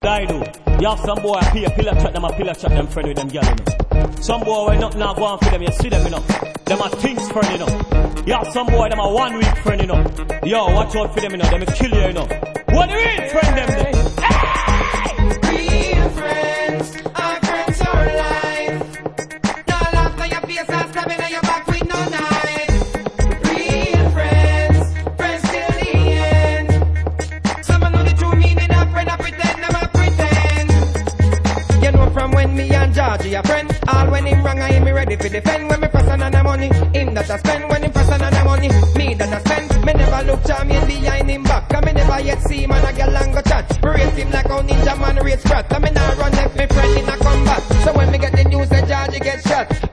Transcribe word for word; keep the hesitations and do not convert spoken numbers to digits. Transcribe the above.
I do. You have some boy pay a pillar chat, them a pillar chat, them friend with them gyal, you know. Some boy when nothing now go on for them, you see them, you know. Them a things friend, you know. You have some boy, them a one week friend, you know. Yo, watch out for them, you know. Them a kill you, you know. What do you mean, friend them? Then? Real friends, our friends are alive. No laugh on your face and stabbing on your back with no knife. Real friends, friends till the end. Some know the true meaning of friend, I pretend, never pretend. You know from when me and Georgie a friend. All when him wrong, I am me ready for defend. When me press another money, him that I spend. When him press another money, me that I spend. Me never look charming behind him back. Cause me never yet see man a girl and go chat. Rate him like how ninja man rates sprat. I me nah run left me friend in a combat. So when me get the news that Georgie get shot,